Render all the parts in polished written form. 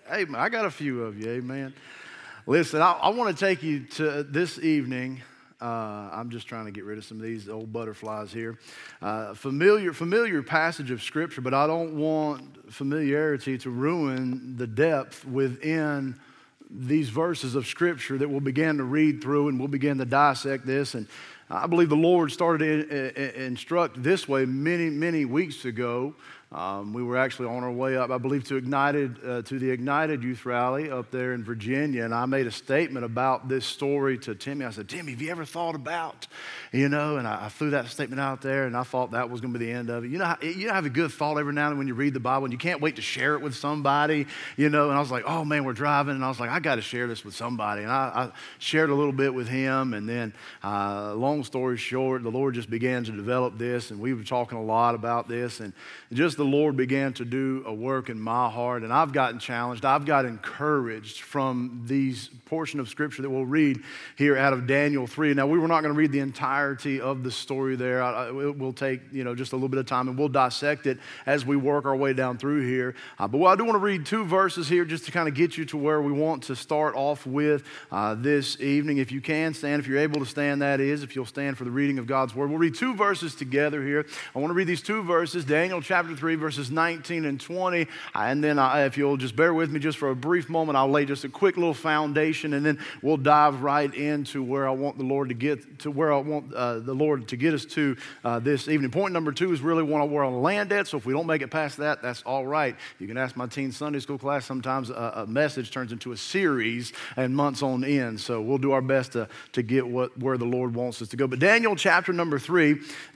Hey, I got a few of you, amen. Listen, I want to take you to this evening. I'm just trying to get rid of some of these old butterflies here. Familiar passage of Scripture, but I don't want familiarity to ruin the depth within these verses of Scripture that we'll begin to read through, and we'll begin to dissect this. And I believe the Lord started to instruct this way many weeks ago. We were actually on our way up, I believe, to the Ignited Youth Rally up there in Virginia, and I made a statement about this story to Timmy. I said, Timmy, have you ever thought about, and I threw that statement out there, and I thought that was going to be the end of it. You have a good thought every now and then when you read the Bible, and you can't wait to share it with somebody, and I was like, oh man, we're driving, and I was like, I got to share this with somebody, and I shared a little bit with him, and then long story short, the Lord just began to develop this, and we were talking a lot about this, and just the Lord began to do a work in my heart, and I've gotten challenged. I've got encouraged from these portion of Scripture that we'll read here out of Daniel 3. Now, we were not going to read the entirety of the story there. We'll take, just a little bit of time, and we'll dissect it as we work our way down through here. But I do want to read two verses here just to kind of get you to where we want to start off with this evening. If you can stand, if you're able to stand, that is, if you'll stand for the reading of God's Word. We'll read two verses together here. I want to read these two verses, Daniel chapter 3, verses 19 and 20, and then if you'll just bear with me just for a brief moment, I'll lay just a quick little foundation, and then we'll dive right into where I want the Lord to get to, where I want the Lord to get us to this evening. Point number two is really where I'll land at, so if we don't make it past that, that's all right. You can ask my teen Sunday school class. Sometimes a message turns into a series and months on end, so we'll do our best to get where the Lord wants us to go. But Daniel chapter number 3,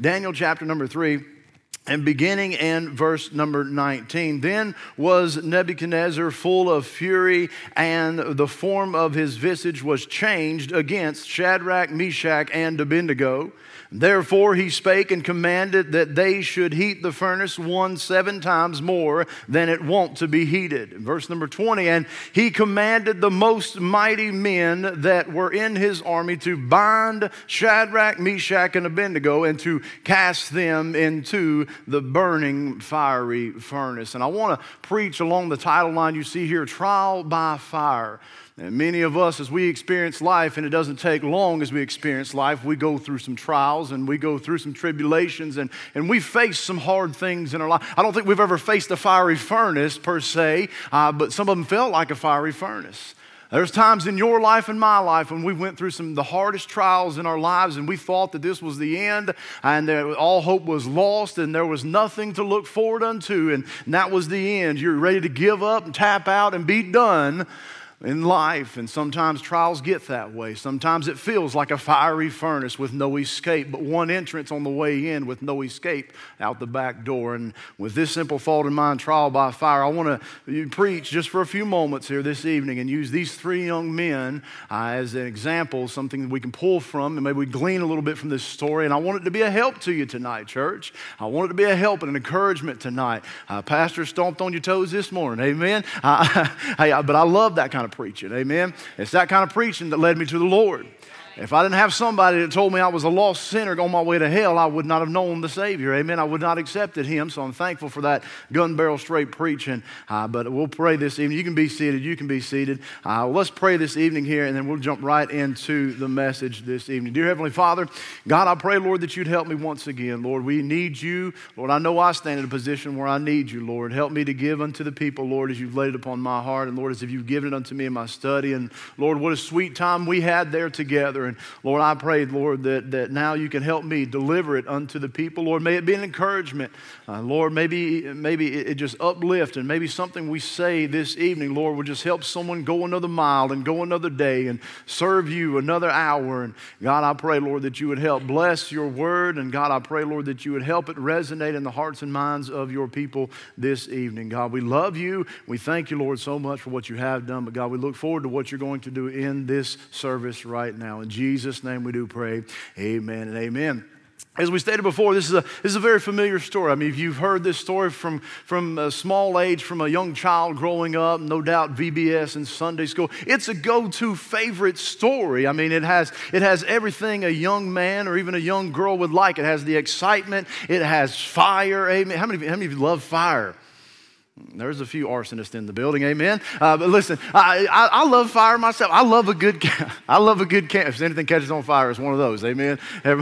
and beginning in verse number 19, then was Nebuchadnezzar full of fury, and the form of his visage was changed against Shadrach, Meshach, and Abednego. Therefore he spake and commanded that they should heat the furnace 7 times more than it wont to be heated. In verse number 20, and he commanded the most mighty men that were in his army to bind Shadrach, Meshach, and Abednego, and to cast them into the burning fiery furnace. And I want to preach along the title line you see here, Trial by Fire. And many of us, as we experience life, and it doesn't take long as we experience life, we go through some trials and we go through some tribulations and we face some hard things in our life. I don't think we've ever faced a fiery furnace per se, but some of them felt like a fiery furnace. There's times in your life and my life when we went through some of the hardest trials in our lives, and we thought that this was the end, and all hope was lost, and there was nothing to look forward unto, and that was the end. You're ready to give up and tap out and be done in life, and sometimes trials get that way. Sometimes it feels like a fiery furnace with no escape, but one entrance on the way in with no escape out the back door. And with this simple thought in mind, trial by fire, I want to preach just for a few moments here this evening and use these 3 young men as an example, something that we can pull from, and maybe we glean a little bit from this story. And I want it to be a help to you tonight, church. I want it to be a help and an encouragement tonight. Pastor stomped on your toes this morning, amen. But I love that kind of preaching, amen. It's that kind of preaching that led me to the Lord. If I didn't have somebody that told me I was a lost sinner on my way to hell, I would not have known the Savior, amen. I would not have accepted Him, so I'm thankful for that gun barrel straight preaching. But we'll pray this evening. You can be seated. Let's pray this evening here, and then we'll jump right into the message this evening. Dear Heavenly Father, God, I pray, Lord, that you'd help me once again. Lord, we need you. Lord, I know I stand in a position where I need you, Lord. Help me to give unto the people, Lord, as you've laid it upon my heart, and Lord, as if you've given it unto me in my study. And Lord, what a sweet time we had there together. And Lord, I pray, Lord, that now you can help me deliver it unto the people. Lord, may it be an encouragement. Lord, maybe it just uplift, and maybe something we say this evening, Lord, will just help someone go another mile and go another day and serve you another hour. And God, I pray, Lord, that you would help bless your word. And God, I pray, Lord, that you would help it resonate in the hearts and minds of your people this evening. God, we love you. We thank you, Lord, so much for what you have done. But God, we look forward to what you're going to do in this service right now. In Jesus' name we do pray. Amen and amen. As we stated before, this is a very familiar story. I mean, if you've heard this story from a small age, from a young child growing up, no doubt VBS and Sunday school, it's a go-to favorite story. I mean, it has everything a young man or even a young girl would like. It has the excitement. It has fire. Amen. How many of you love fire? There's a few arsonists in the building, amen. But listen, I love fire myself. I love a good camp. If anything catches on fire, it's one of those, amen.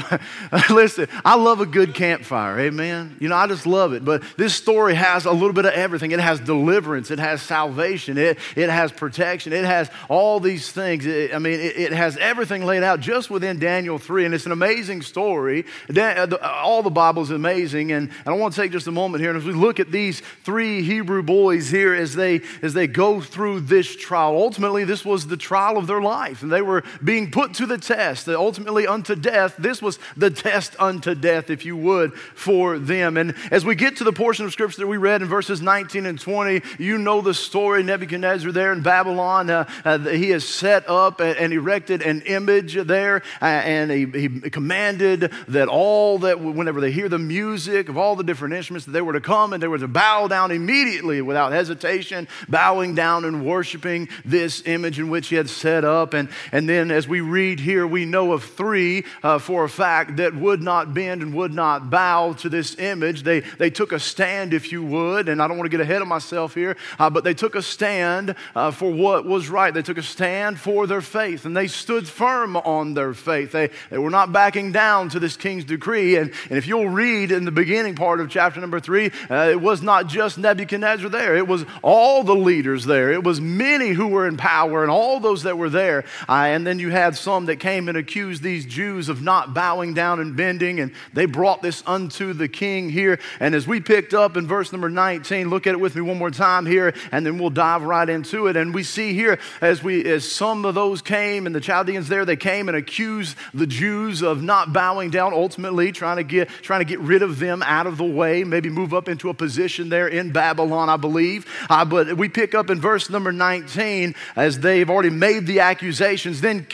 Listen, I love a good campfire, amen. I just love it. But this story has a little bit of everything. It has deliverance. It has salvation. It has protection. It has all these things. It has everything laid out just within Daniel 3, and it's an amazing story. All the Bible is amazing, and I want to take just a moment here, and as we look at these three Hebrew boys here as they go through this trial. Ultimately, this was the trial of their life, and they were being put to the test. Ultimately, unto death. This was the test unto death, if you would, for them. And as we get to the portion of Scripture that we read in verses 19 and 20, you know the story. Nebuchadnezzar there in Babylon, he has set up and erected an image there, and he commanded that whenever they hear the music of all the different instruments, that they were to come and they were to bow down immediately without hesitation, bowing down and worshiping this image in which he had set up. And then as we read here, we know of three for a fact that would not bend and would not bow to this image. They took a stand, if you would, and I don't want to get ahead of myself here, but they took a stand for what was right. They took a stand for their faith, and they stood firm on their faith. They were not backing down to this king's decree. And if you'll read in the beginning part of chapter number 3, it was not just Nebuchadnezzar there. It was all the leaders there. It was many who were in power and all those that were there. And then you had some that came and accused these Jews of not bowing down and bending, and they brought this unto the king here. And as we picked up in verse number 19, look at it with me one more time here, and then we'll dive right into it. And we see here as some of those came, and the Chaldeans there, they came and accused the Jews of not bowing down, ultimately trying to get rid of them out of the way, maybe move up into a position there in Babylon, I believe. But we pick up in verse number 19, as they've already made the accusations. Then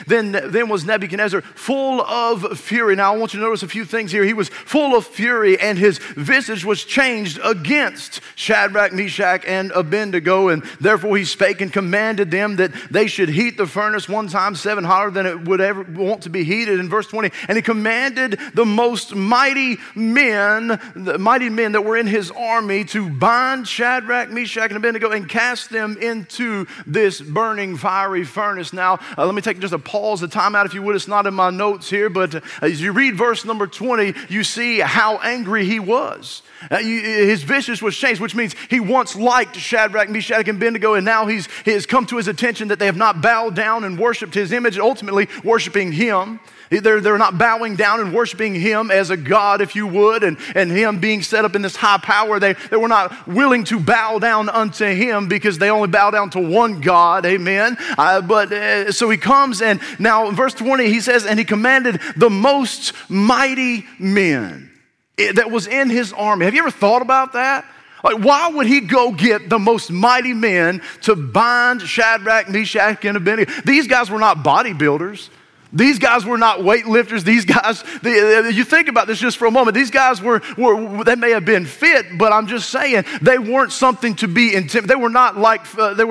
was Nebuchadnezzar full of fury. Now I want you to notice a few things here. He was full of fury, and his visage was changed against Shadrach, Meshach, and Abednego. And therefore he spake and commanded them that they should heat the furnace 1 time 7 hotter than it would ever want to be heated. In verse 20, and he commanded the most mighty men that were in his army to bind Shadrach, Meshach, and Abednego and cast them into this burning fiery furnace. Now, let me take just a pause, a time out, if you would. It's not in my notes here, but as you read verse number 20, you see how angry he was. His visage was changed, which means he once liked Shadrach, Meshach, and Abednego, and now he has come to his attention that they have not bowed down and worshiped his image, ultimately worshiping him. They're not bowing down and worshiping him as a god, if you would, and him being set up in this high power. They were not willing to bow down unto him because they only bow down to one God, amen. So he comes, and now in verse 20 he says, and he commanded the most mighty men that was in his army. Have you ever thought about that? Like, why would he go get the most mighty men to bind Shadrach, Meshach, and Abednego? These guys were not bodybuilders. These guys were not weightlifters. These guys, you think about this just for a moment. These guys they may have been fit, but I'm just saying they weren't something to be intimidated. They were not like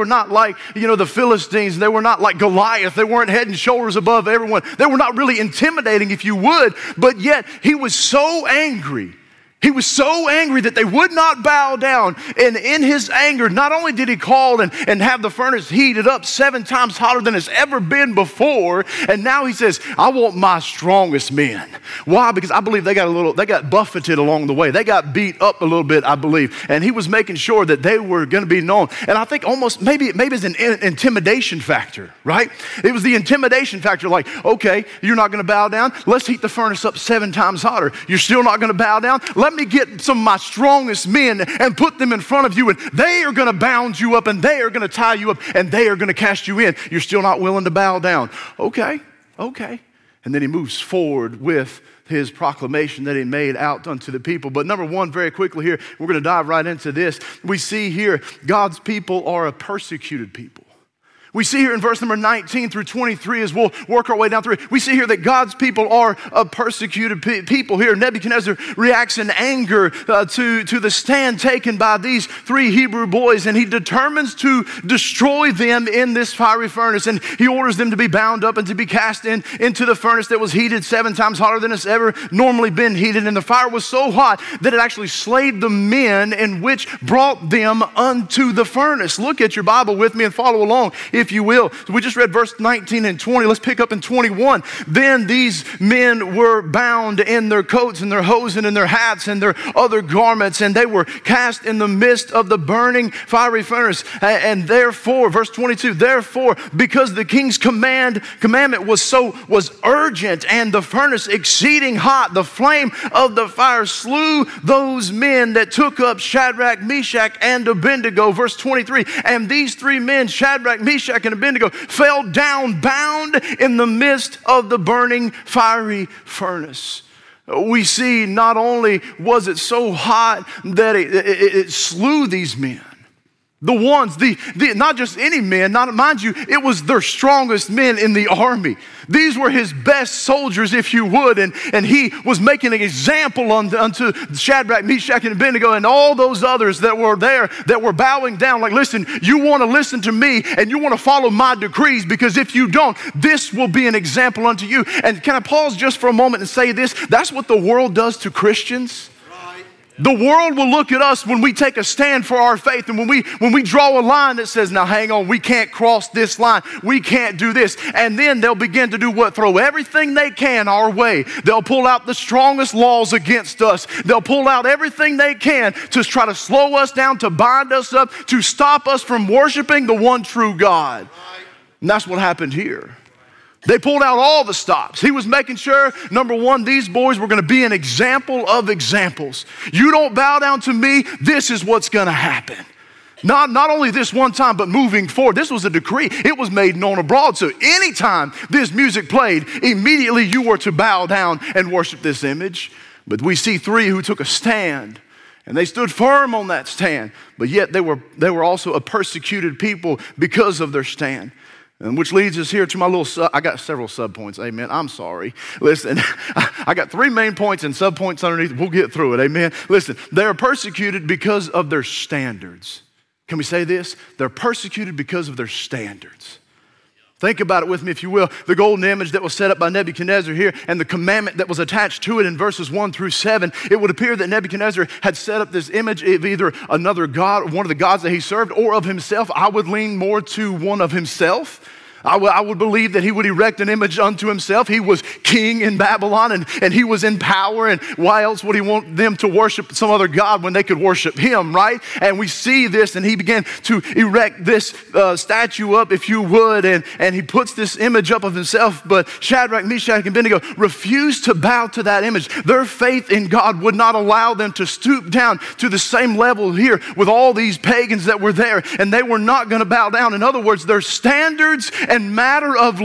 the Philistines. They were not like Goliath. They weren't head and shoulders above everyone. They were not really intimidating, if you would. But yet he was so angry. He was so angry that they would not bow down. And in his anger, not only did he call and have the furnace heated up 7 times hotter than it's ever been before, and now he says, I want my strongest men. Why? Because I believe they got buffeted along the way. They got beat up a little bit, I believe. And he was making sure that they were going to be known. And I think almost maybe it's an intimidation factor, right? It was the intimidation factor, like, okay, you're not going to bow down. Let's heat the furnace up 7 times hotter. You're still not going to bow down. Let me get some of my strongest men and put them in front of you, and they are going to bound you up, and they are going to tie you up, and they are going to cast you in. You're still not willing to bow down. Okay. And then he moves forward with his proclamation that he made out unto the people. But number one, very quickly here, we're going to dive right into this. We see here God's people are a persecuted people. We see here in verse number 19 through 23, as we'll work our way down through it, we see here that God's people are a persecuted people here. Nebuchadnezzar reacts in anger to the stand taken by these three Hebrew boys, and he determines to destroy them in this fiery furnace. And he orders them to be bound up and to be cast into the furnace that was heated 7 times hotter than it's ever normally been heated. And the fire was so hot that it actually slayed the men in which brought them unto the furnace. Look at your Bible with me and follow along, if you will. So we just read verse 19 and 20. Let's pick up in 21. Then these men were bound in their coats and their hosen and their hats and their other garments, and they were cast in the midst of the burning fiery furnace. And therefore, verse 22, therefore, because the king's commandment was urgent and the furnace exceeding hot, the flame of the fire slew those men that took up Shadrach, Meshach, and Abednego. Verse 23, and these three men, Shadrach, Meshach, and Abednego, fell down bound in the midst of the burning fiery furnace. We see not only was it so hot that it slew these men, the ones, not just any men, mind you, it was their strongest men in the army. These were his best soldiers, if you would, and he was making an example unto Shadrach, Meshach, and Abednego, and all those others that were there that were bowing down. Like, listen, you want to listen to me, and you want to follow my decrees, because if you don't, this will be an example unto you. And can I pause just for a moment and say this? That's what the world does to Christians. The world will look at us when we take a stand for our faith, and when we draw a line that says, now hang on, we can't cross this line, we can't do this. And then they'll begin to do what? Throw everything they can our way. They'll pull out the strongest laws against us. They'll pull out everything they can to try to slow us down, to bind us up, to stop us from worshiping the one true God. And that's what happened here. They pulled out all the stops. He was making sure, number one, these boys were going to be an example of examples. You don't bow down to me, this is what's going to happen. Not only this one time, but moving forward. This was a decree. It was made known abroad. So anytime this music played, immediately you were to bow down and worship this image. But we see three who took a stand, and they stood firm on that stand. But yet they were also a persecuted people because of their stand. And which leads us here to my little, I got several subpoints, amen. I'm sorry. Listen, I got 3 main points and subpoints underneath. We'll get through it, amen. Listen, they're persecuted because of their standards. Can we say this? They're persecuted because of their standards. Think about it with me, if you will. The golden image that was set up by Nebuchadnezzar here, and the commandment that was attached to it in verses 1 through 7, it would appear that Nebuchadnezzar had set up this image of either another god, one of the gods that he served, or of himself. I would lean more to one of himself. I would believe that he would erect an image unto himself. He was king in Babylon, and he was in power, and why else would he want them to worship some other god when they could worship him, right? And we see this, and he began to erect this statue up, if you would, and he puts this image up of himself, but Shadrach, Meshach, and Abednego refused to bow to that image. Their faith in God would not allow them to stoop down to the same level here with all these pagans that were there, and they were not going to bow down. In other words, their standards and manner of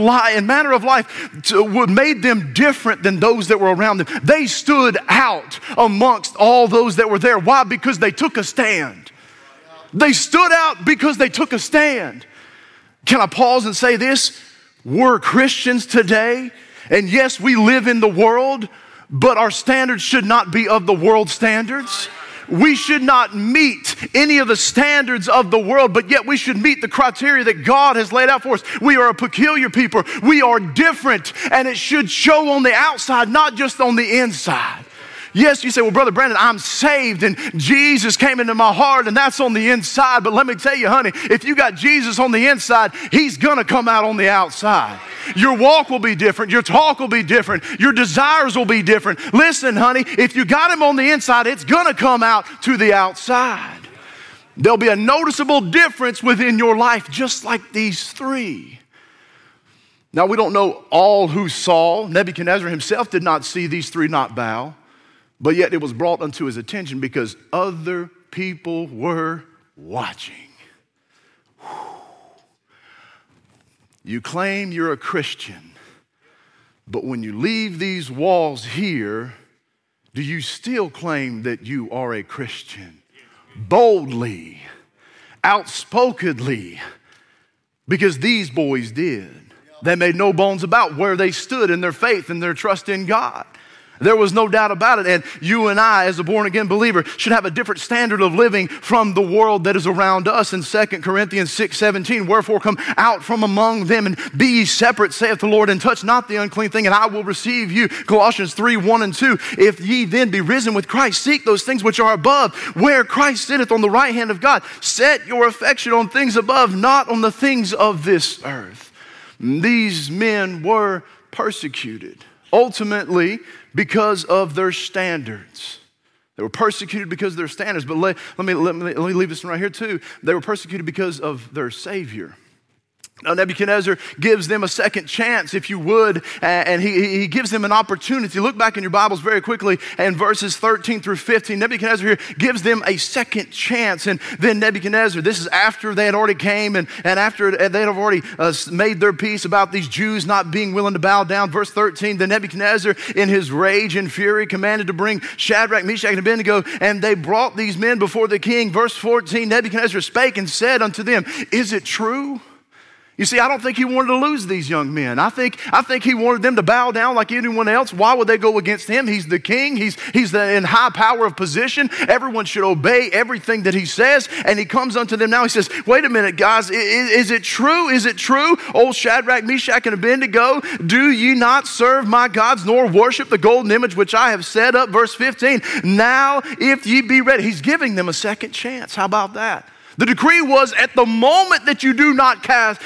life made them different than those that were around them. They stood out amongst all those that were there. Why? Because they took a stand. They stood out because they took a stand. Can I pause and say this? We're Christians today, and yes, we live in the world, but our standards should not be of the world standards. We should not meet any of the standards of the world, but yet we should meet the criteria that God has laid out for us. We are a peculiar people. We are different, and it should show on the outside, not just on the inside. Yes, you say, well, Brother Brandon, I'm saved and Jesus came into my heart and that's on the inside. But let me tell you, honey, if you got Jesus on the inside, he's going to come out on the outside. Your walk will be different. Your talk will be different. Your desires will be different. Listen, honey, if you got him on the inside, it's going to come out to the outside. There'll be a noticeable difference within your life, just like these three. Now, we don't know all who saw. Nebuchadnezzar himself did not see these three not bow. But yet it was brought unto his attention because other people were watching. You claim you're a Christian, but when you leave these walls here, do you still claim that you are a Christian? Boldly, outspokenly, because these boys did. They made no bones about where they stood in their faith and their trust in God. There was no doubt about it. And you and I, as a born-again believer, should have a different standard of living from the world that is around us. In 2 Corinthians 6:17, wherefore come out from among them and be ye separate, saith the Lord, and touch not the unclean thing, and I will receive you. Colossians 3:1 and 2, if ye then be risen with Christ, seek those things which are above, where Christ sitteth on the right hand of God. Set your affection on things above, not on the things of this earth. These men were persecuted, ultimately because of their standards. They were persecuted because of their standards. But let me leave this one right here too. They were persecuted because of their Savior. Now, Nebuchadnezzar gives them a second chance, if you would, and he gives them an opportunity. Look back in your Bibles very quickly in verses 13 through 15. Nebuchadnezzar here gives them a second chance. And then Nebuchadnezzar, this is after they had already came and after they had already made their peace about these Jews not being willing to bow down. Verse 13, then Nebuchadnezzar, in his rage and fury, commanded to bring Shadrach, Meshach, and Abednego, and they brought these men before the king. Verse 14, Nebuchadnezzar spake and said unto them, is it true? You see, I don't think he wanted to lose these young men. I think he wanted them to bow down like anyone else. Why would they go against him? He's the king. He's in high power of position. Everyone should obey everything that he says. And he comes unto them now. He says, wait a minute, guys. Is it true? Is it true? Old Shadrach, Meshach, and Abednego, do ye not serve my gods nor worship the golden image which I have set up? Verse 15, now if ye be ready. He's giving them a second chance. How about that? The decree was at the moment that you do not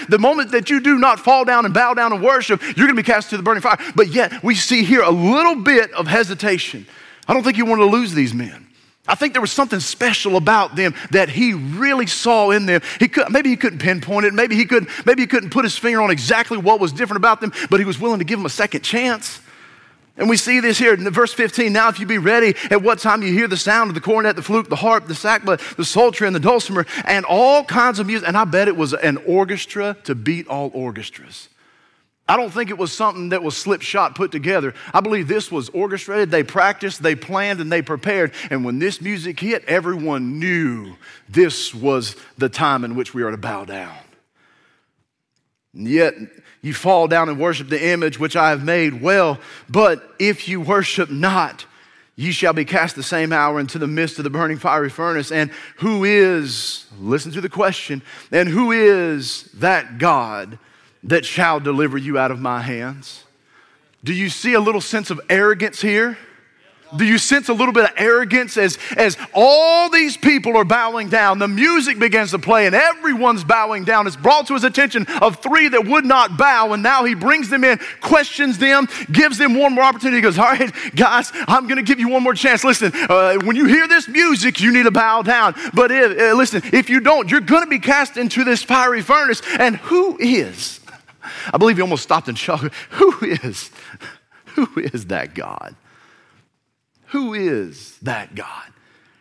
fall down and bow down and worship, you're going to be cast to the burning fire. But yet we see here a little bit of hesitation. I don't think he wanted to lose these men. I think there was something special about them that he really saw in them. Maybe he couldn't pinpoint it. Maybe he couldn't put his finger on exactly what was different about them, but he was willing to give them a second chance. And we see this here in verse 15. Now, if you be ready, at what time you hear the sound of the cornet, the flute, the harp, the sackbut, the psaltery, and the dulcimer, and all kinds of music. And I bet it was an orchestra to beat all orchestras. I don't think it was something that was slipshod put together. I believe this was orchestrated. They practiced, they planned, and they prepared. And when this music hit, everyone knew this was the time in which we are to bow down. And yet, you fall down and worship the image which I have made. Well, but if you worship not, ye shall be cast the same hour into the midst of the burning fiery furnace. And who is, listen to the question, and who is that God that shall deliver you out of my hands? Do you see a little sense of arrogance here? Do you sense a little bit of arrogance as all these people are bowing down? The music begins to play and everyone's bowing down. It's brought to his attention of three that would not bow, and now he brings them in, questions them, gives them one more opportunity. He goes, all right, guys, I'm going to give you one more chance. Listen, when you hear this music, you need to bow down. But if you don't, you're going to be cast into this fiery furnace. And who is? I believe he almost stopped and shocked. Who is that God? Who is that God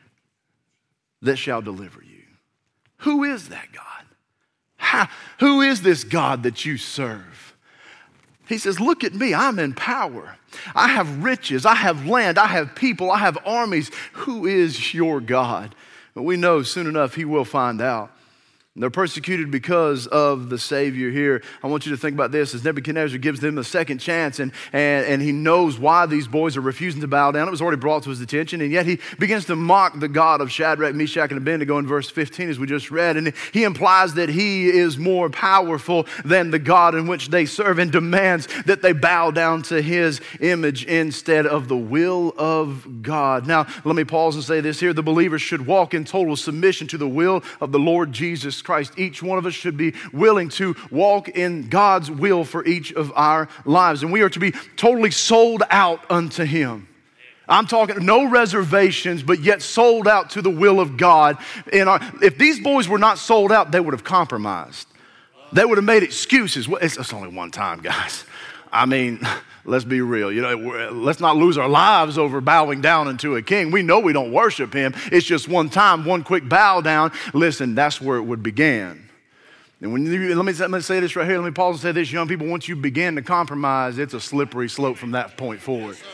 that shall deliver you? Who is that God? Who is this God that you serve? He says, look at me, I'm in power. I have riches, I have land, I have people, I have armies. Who is your God? But we know soon enough he will find out. They're persecuted because of the Savior here. I want you to think about this as Nebuchadnezzar gives them a second chance, and he knows why these boys are refusing to bow down. It was already brought to his attention, and yet he begins to mock the God of Shadrach, Meshach, and Abednego in verse 15 as we just read. And he implies that he is more powerful than the God in which they serve and demands that they bow down to his image instead of the will of God. Now, let me pause and say this here. The believers should walk in total submission to the will of the Lord Jesus Christ. Each one of us should be willing to walk in God's will for each of our lives. And we are to be totally sold out unto him. I'm talking no reservations, but yet sold out to the will of God. If these boys were not sold out, they would have compromised. They would have made excuses. Well, it's only one time, guys. I mean, let's be real. Let's not lose our lives over bowing down unto a king. We know we don't worship him. It's just one time, one quick bow down. Listen, that's where it would begin. And let me say this right here. Let me pause and say this, young people. Once you begin to compromise, it's a slippery slope from that point forward.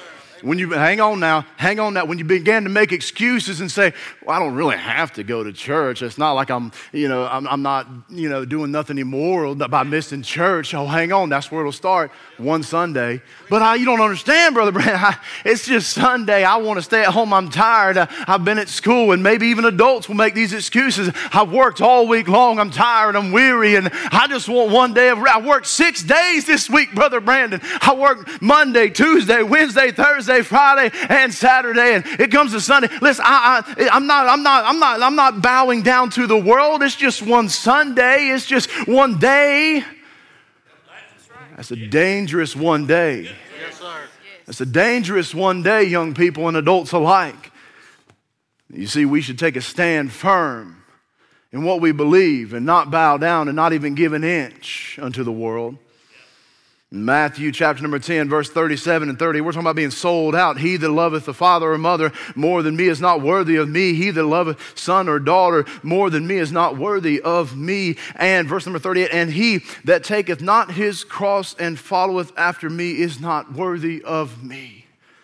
When you, hang on now. When you began to make excuses and say, well, I don't really have to go to church. It's not like I'm not, doing nothing immoral by missing church. Oh, hang on. That's where it'll start. One Sunday. But you don't understand, Brother Brandon. It's just Sunday. I want to stay at home. I'm tired. I've been at school, and maybe even adults will make these excuses. I've worked all week long. I'm tired. I'm weary, and I just want one day of rest. I worked 6 days this week, Brother Brandon. I worked Monday, Tuesday, Wednesday, Thursday, Friday, and Saturday, and it comes to Sunday. Listen, I'm not bowing down to the world. It's just one Sunday. It's just one day. That's a dangerous one day. Yes, sir. That's a dangerous one day, young people and adults alike. You see, we should take a stand firm in what we believe and not bow down and not even give an inch unto the world. In Matthew chapter number 10, verse 37 and 30, we're talking about being sold out. He that loveth the father or mother more than me is not worthy of me. He that loveth son or daughter more than me is not worthy of me. And verse number 38, and he that taketh not his cross and followeth after me is not worthy of me.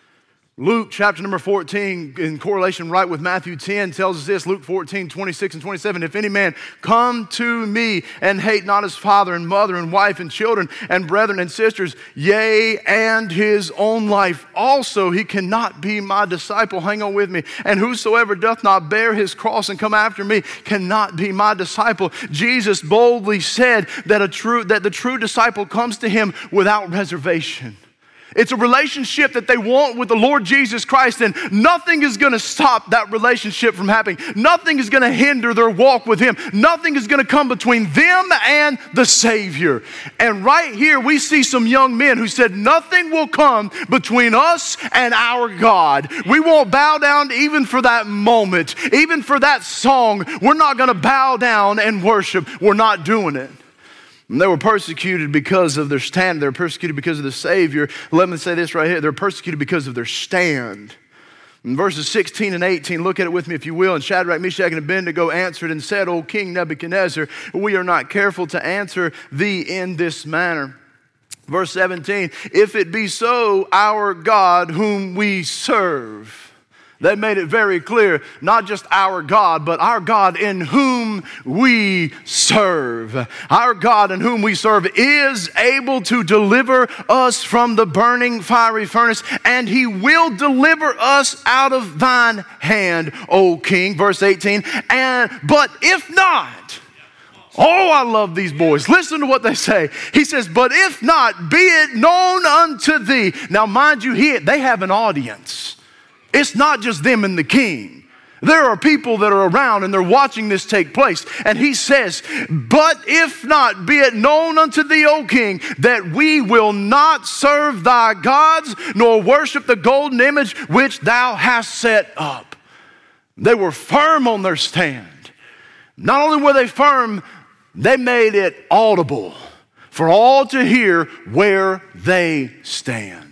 Luke chapter number 14, in correlation right with Matthew 10, tells us this, Luke 14, 26 and 27, if any man come to me and hate not his father and mother and wife and children and brethren and sisters, yea, and his own life also, he cannot be my disciple. Hang on with me. And whosoever doth not bear his cross and come after me cannot be my disciple. Jesus boldly said that the true disciple comes to him without reservation. It's a relationship that they want with the Lord Jesus Christ, and nothing is going to stop that relationship from happening. Nothing is going to hinder their walk with Him. Nothing is going to come between them and the Savior. And right here we see some young men who said, nothing will come between us and our God. We won't bow down even for that moment, even for that song. We're not going to bow down and worship. We're not doing it. And they were persecuted because of their stand. They were persecuted because of the Savior. Let me say this right here. They're persecuted because of their stand. In verses 16 and 18, look at it with me if you will. And Shadrach, Meshach, and Abednego answered and said, O King Nebuchadnezzar, we are not careful to answer thee in this manner. Verse 17, if it be so, our God whom we serve. They made it very clear, not just our God, but our God in whom we serve. Our God in whom we serve is able to deliver us from the burning fiery furnace, and He will deliver us out of thine hand, O King. Verse 18, but if not, oh, I love these boys. Listen to what they say. He says, but if not, be it known unto thee. Now, mind you, they have an audience. It's not just them and the king. There are people that are around and they're watching this take place. And he says, but if not, be it known unto thee, O king, that we will not serve thy gods, nor worship the golden image which thou hast set up. They were firm on their stand. Not only were they firm, they made it audible for all to hear where they stand.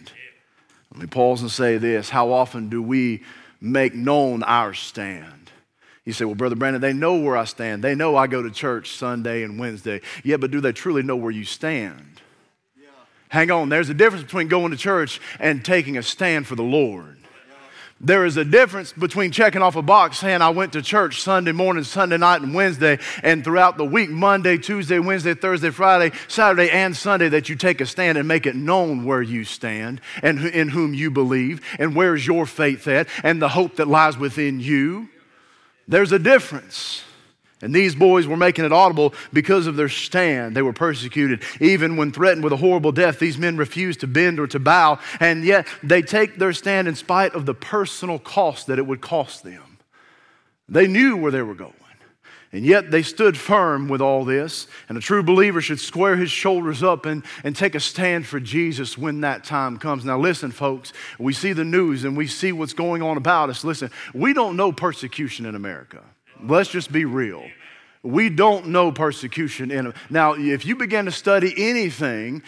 Let me pause and say this. How often do we make known our stand? You say, well, Brother Brandon, they know where I stand. They know I go to church Sunday and Wednesday. Yeah, but do they truly know where you stand? Yeah. Hang on. There's a difference between going to church and taking a stand for the Lord. There is a difference between checking off a box saying I went to church Sunday morning, Sunday night, and Wednesday, and throughout the week, Monday, Tuesday, Wednesday, Thursday, Friday, Saturday, and Sunday, that you take a stand and make it known where you stand and in whom you believe and where's your faith at and the hope that lies within you. There's a difference. And these boys were making it audible because of their stand. They were persecuted. Even when threatened with a horrible death, these men refused to bend or to bow. And yet they take their stand in spite of the personal cost that it would cost them. They knew where they were going. And yet they stood firm with all this. And a true believer should square his shoulders up and take a stand for Jesus when that time comes. Now listen, folks, we see the news and we see what's going on about us. Listen, we don't know persecution in America. Let's just be real. We don't know persecution. Now, if you begin to study anything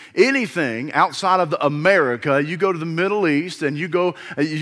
outside of America, you go to the Middle East and you go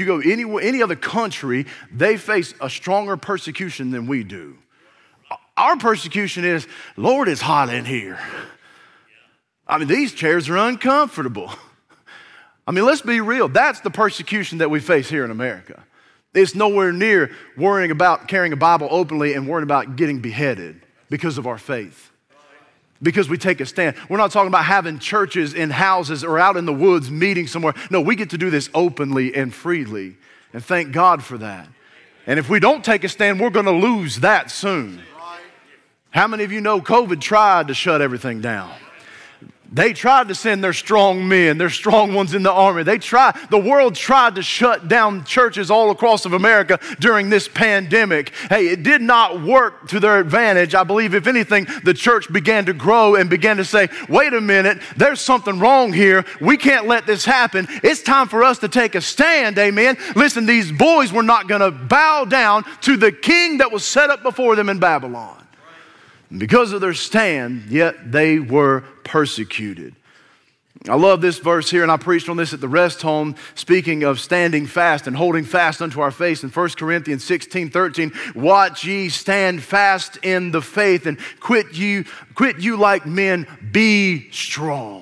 any other country, they face a stronger persecution than we do. Our persecution is, Lord, it's hot in here. I mean, these chairs are uncomfortable. I mean, let's be real. That's the persecution that we face here in America. It's nowhere near worrying about carrying a Bible openly and worrying about getting beheaded because of our faith. Because we take a stand. We're not talking about having churches in houses or out in the woods meeting somewhere. No, we get to do this openly and freely. And thank God for that. And if we don't take a stand, we're going to lose that soon. How many of you know COVID tried to shut everything down? They tried to send their strong men, their strong ones in the army. The world tried to shut down churches all across of America during this pandemic. Hey, it did not work to their advantage. I believe, if anything, the church began to grow and began to say, wait a minute, there's something wrong here. We can't let this happen. It's time for us to take a stand, amen. Listen, these boys were not going to bow down to the king that was set up before them in Babylon. Because of their stand, yet they were persecuted. I love this verse here, and I preached on this at the rest home, speaking of standing fast and holding fast unto our faith in 1 Corinthians 16:13. Watch ye, stand fast in the faith, and quit you like men, be strong.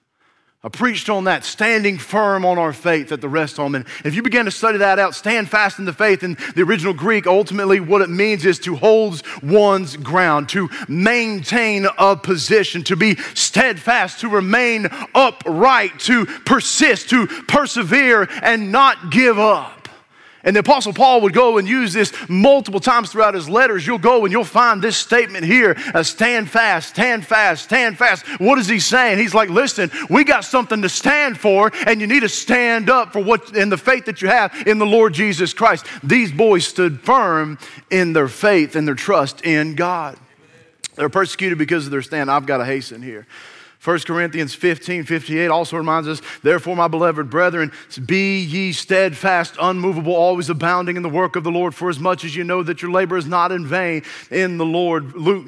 I preached on that, standing firm on our faith at the rest home. And if you begin to study that out, stand fast in the faith in the original Greek, ultimately what it means is to hold one's ground, to maintain a position, to be steadfast, to remain upright, to persist, to persevere and not give up. And the Apostle Paul would go and use this multiple times throughout his letters. You'll go and you'll find this statement here, stand fast, stand fast, stand fast. What is he saying? He's like, listen, we got something to stand for, and you need to stand up for what in the faith that you have in the Lord Jesus Christ. These boys stood firm in their faith and their trust in God. They're persecuted because of their stand. I've got to hasten here. 1 Corinthians 15:58 also reminds us, therefore, my beloved brethren, be ye steadfast, unmovable, always abounding in the work of the Lord, for as much as you know that your labor is not in vain in the Lord. Luke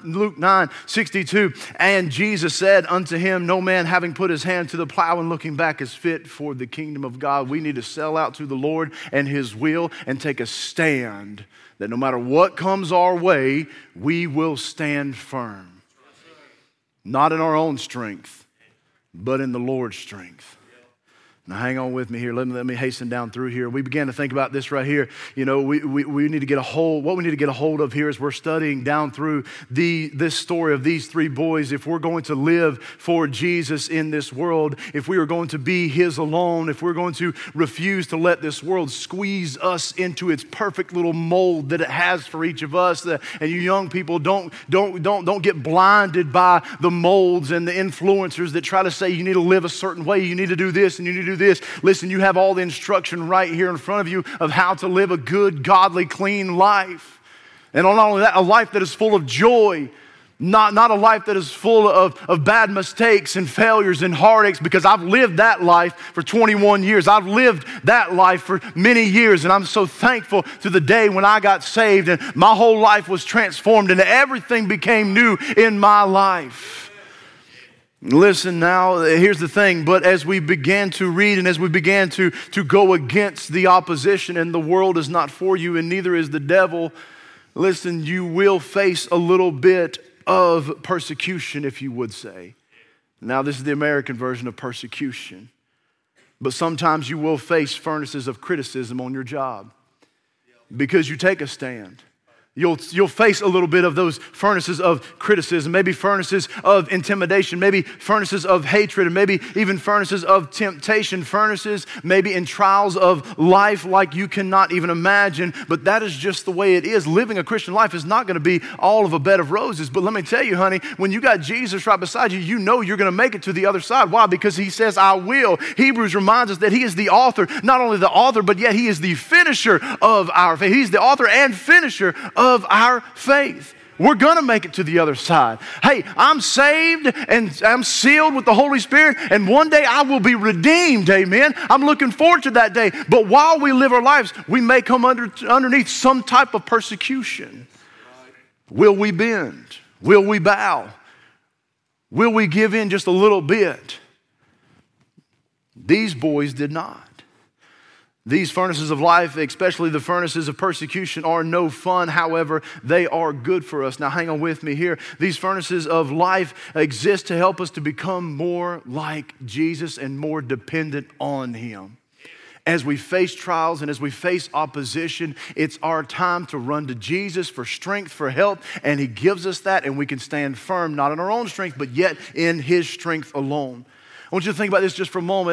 9:62, and Jesus said unto him, no man having put his hand to the plow and looking back is fit for the kingdom of God. We need to sell out to the Lord and his will and take a stand that no matter what comes our way, we will stand firm. Not in our own strength, but in the Lord's strength. Now hang on with me here. Let me hasten down through here. We began to think about this right here. You know, we need to get a hold. What we need to get a hold of here is we're studying down through this story of these three boys. If we're going to live for Jesus in this world, if we are going to be his alone, if we're going to refuse to let this world squeeze us into its perfect little mold that it has for each of us, and you young people don't get blinded by the molds and the influencers that try to say you need to live a certain way, you need to do this and you need to do this. Listen, you have all the instruction right here in front of you of how to live a good, godly, clean life. And not only that, a life that is full of joy, not a life that is full of bad mistakes and failures and heartaches, because I've lived that life for 21 years. I've lived that life for many years, and I'm so thankful to the day when I got saved and my whole life was transformed and everything became new in my life. Listen now, here's the thing, but as we began to read and as we began to go against the opposition, and the world is not for you and neither is the devil, listen, you will face a little bit of persecution, if you would say. Now this is the American version of persecution, but sometimes you will face furnaces of criticism on your job because you take a stand. You'll face a little bit of those furnaces of criticism, maybe furnaces of intimidation, maybe furnaces of hatred, and maybe even furnaces of temptation, furnaces maybe in trials of life like you cannot even imagine, but that is just the way it is. Living a Christian life is not going to be all of a bed of roses, but let me tell you, honey, when you got Jesus right beside you, you know you're going to make it to the other side. Why? Because he says, I will. Hebrews reminds us that he is the author, not only the author, but yet he is the finisher of our faith. He's the author and finisher of our faith. We're going to make it to the other side. Hey, I'm saved and I'm sealed with the Holy Spirit, and one day I will be redeemed, amen. I'm looking forward to that day. But while we live our lives, we may come underneath some type of persecution. Will we bend? Will we bow? Will we give in just a little bit? These boys did not. These furnaces of life, especially the furnaces of persecution, are no fun. However, they are good for us. Now, hang on with me here. These furnaces of life exist to help us to become more like Jesus and more dependent on Him. As we face trials and as we face opposition, it's our time to run to Jesus for strength, for help, and He gives us that, and we can stand firm, not in our own strength, but yet in His strength alone. I want you to think about this just for a moment.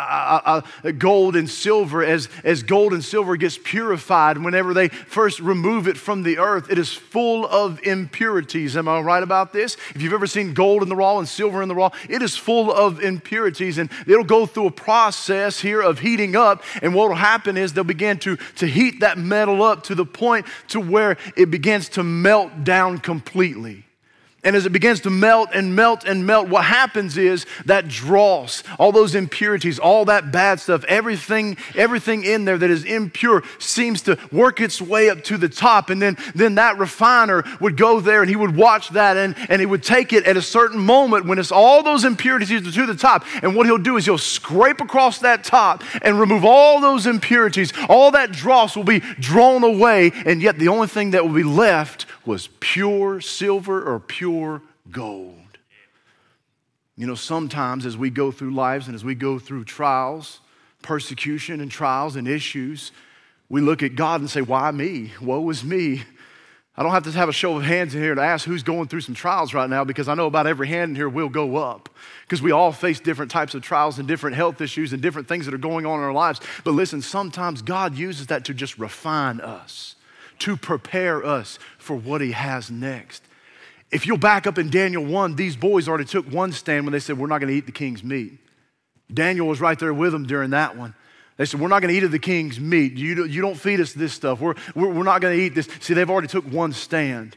Gold and silver, as gold and silver gets purified, whenever they first remove it from the earth, it is full of impurities. Am I right about this? If you've ever seen gold in the raw and silver in the raw, it is full of impurities, and it'll go through a process here of heating up, and what will happen is they'll begin to heat that metal up to the point to where it begins to melt down completely. And as it begins to melt and melt and melt, what happens is that dross, all those impurities, all that bad stuff, everything in there that is impure seems to work its way up to the top. And then that refiner would go there and he would watch that and he would take it at a certain moment when it's all those impurities to the top. And what he'll do is he'll scrape across that top and remove all those impurities. All that dross will be drawn away, and yet the only thing that will be left was pure silver or pure gold. You know, sometimes as we go through lives and as we go through trials, persecution and trials and issues, we look at God and say, why me? Woe is me. I don't have to have a show of hands in here to ask who's going through some trials right now, because I know about every hand in here will go up, because we all face different types of trials and different health issues and different things that are going on in our lives. But listen, sometimes God uses that to just refine us, to prepare us for what He has next. If you'll back up in Daniel 1, these boys already took one stand when they said, we're not going to eat the king's meat. Daniel was right there with them during that one. They said, we're not going to eat of the king's meat. You don't feed us this stuff. We're not going to eat this. See, they've already took one stand.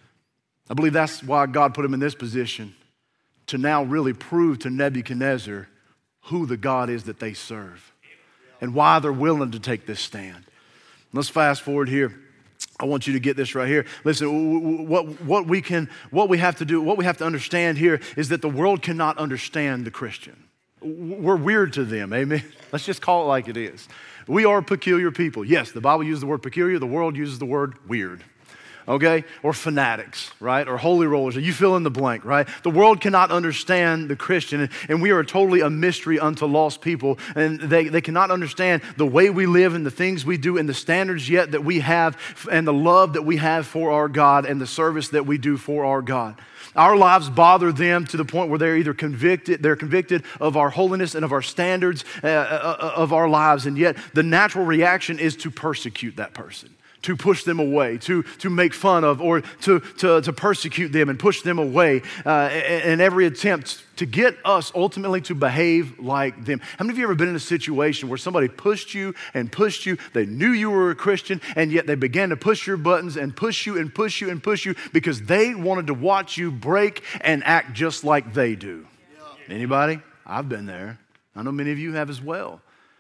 I believe that's why God put them in this position, to now really prove to Nebuchadnezzar who the God is that they serve and why they're willing to take this stand. Let's fast forward here. I want you to get this right here. Listen, what we have to understand here is that the world cannot understand the Christian. We're weird to them, amen? Let's just call it like it is. We are peculiar people. Yes, the Bible uses the word peculiar. The world uses the word weird. Okay? Or fanatics, right? Or holy rollers. You fill in the blank, right? The world cannot understand the Christian, and we are totally a mystery unto lost people, and they cannot understand the way we live and the things we do and the standards yet that we have and the love that we have for our God and the service that we do for our God. Our lives bother them to the point where they're convicted of our holiness and of our standards of our lives, and yet the natural reaction is to persecute that person, to push them away, to make fun of, or to persecute them and push them away in every attempt to get us ultimately to behave like them. How many of you ever been in a situation where somebody pushed you and pushed you, they knew you were a Christian, and yet they began to push your buttons and push you and push you and push you because they wanted to watch you break and act just like they do? Anybody? I've been there. I know many of you have as well.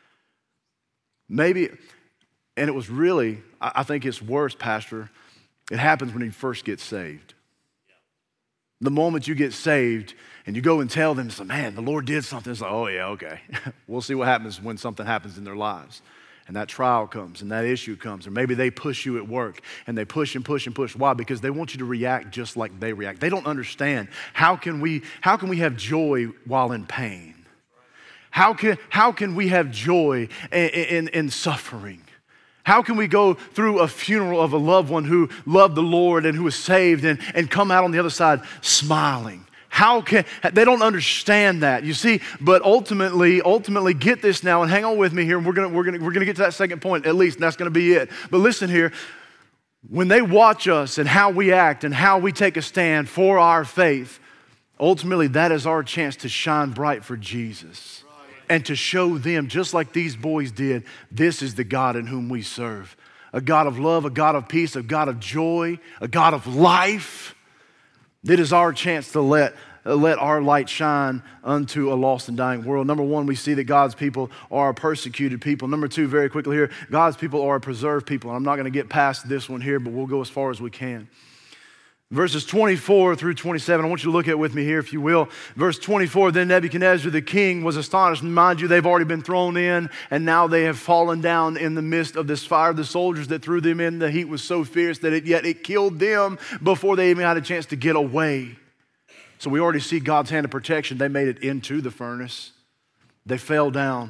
Maybe, and it was really, I think it's worse, Pastor, it happens when you first get saved. The moment you get saved and you go and tell them, so, man, the Lord did something. It's like, oh yeah, okay. We'll see what happens when something happens in their lives. And that trial comes and that issue comes. Or maybe they push you at work and they push and push and push. Why? Because they want you to react just like they react. They don't understand. How can we have joy while in pain? How can we have joy in suffering? How can we go through a funeral of a loved one who loved the Lord and who was saved and come out on the other side smiling? They don't understand that, you see? But ultimately, get this now, and hang on with me here. And we're gonna get to that second point at least, and that's gonna be it. But listen here, when they watch us and how we act and how we take a stand for our faith, ultimately that is our chance to shine bright for Jesus. And to show them, just like these boys did, this is the God in whom we serve. A God of love, a God of peace, a God of joy, a God of life. It is our chance to let our light shine unto a lost and dying world. Number one, we see that God's people are a persecuted people. Number two, very quickly here, God's people are a preserved people. And I'm not going to get past this one here, but we'll go as far as we can. Verses 24 through 27, I want you to look at it with me here, if you will. Verse 24, then Nebuchadnezzar the king was astonished. Mind you, they've already been thrown in, and now they have fallen down in the midst of this fire. The soldiers that threw them in, the heat was so fierce that it killed them before they even had a chance to get away. So we already see God's hand of protection. They made it into the furnace. They fell down.